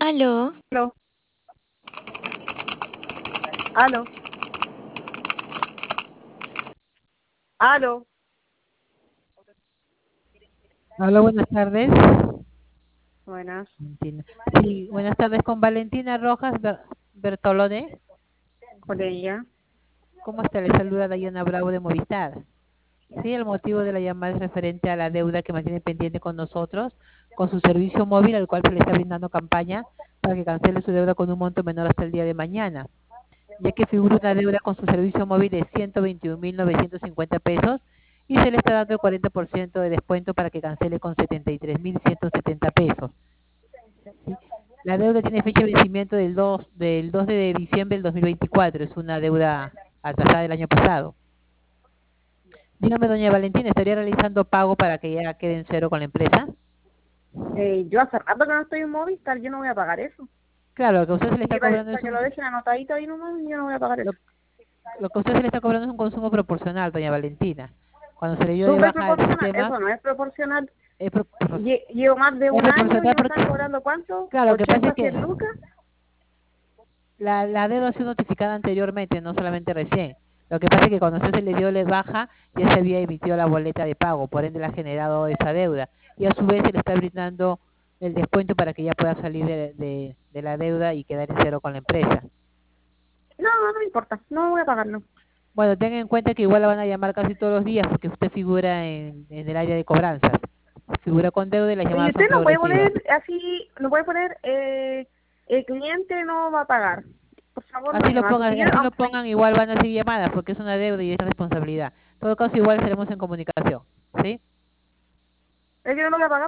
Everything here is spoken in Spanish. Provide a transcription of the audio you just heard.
Aló, Aló, aló, aló. Hola, buenas tardes. Buenas, Valentina. Sí, buenas tardes con Valentina Rojas Bertolone. con ella. ¿Cómo está? Le saluda Dayana Bravo de Movistar. Sí, el motivo de la llamada es referente a la deuda que mantiene pendiente con nosotros, con su servicio móvil, al cual se le está brindando campaña para que cancele su deuda con un monto menor hasta el día de mañana, ya que figura una deuda con su servicio móvil de 121.950 pesos y se le está dando el 40% de descuento para que cancele con 73.170 pesos. ¿Sí? La deuda tiene fecha de vencimiento del 2 de diciembre del 2024. Es una deuda atrasada del año pasado. Dígame, doña Valentina, ¿estaría realizando pago para que ya quede en cero con la empresa? Yo hace rato que no estoy en Movistar, yo no voy a pagar eso. Claro, lo que a usted se le Y está para, cobrando es que lo dejen anotadito ahí nomás, yo no voy a pagar lo, eso. lo que a usted se le está cobrando es un consumo proporcional, doña Valentina. Cuando se le dio de Súper baja al proporcional, sistema, eso no es proporcional. es, pro- pro- Llevo más de es un año y proporcional me porque, están cobrando ¿cuánto? claro, lo que pasa es 80, que 100 lucas. la deuda ha sido notificada anteriormente, no solamente recién. Lo que pasa es que cuando usted se le dio de baja, ya se había emitido la boleta de pago, por ende le ha generado esa deuda. Y a su vez se le está brindando el descuento para que ya pueda salir de la deuda y quedar en cero con la empresa. No, no me importa, no voy a pagarlo. Bueno, tenga en cuenta que igual la van a llamar casi todos los días porque usted figura en el área de cobranzas. Figura con deuda y las Y llamadas son usted no puede progresivas. poner así, no puede poner, el cliente no va a pagar. Por favor, no ponga, porque yo, Así lo aunque pongan, igual van a seguir llamadas porque es una deuda y es responsabilidad. En todo caso, igual estaremos en comunicación. ¿Sí? es que no lo voy a pagar.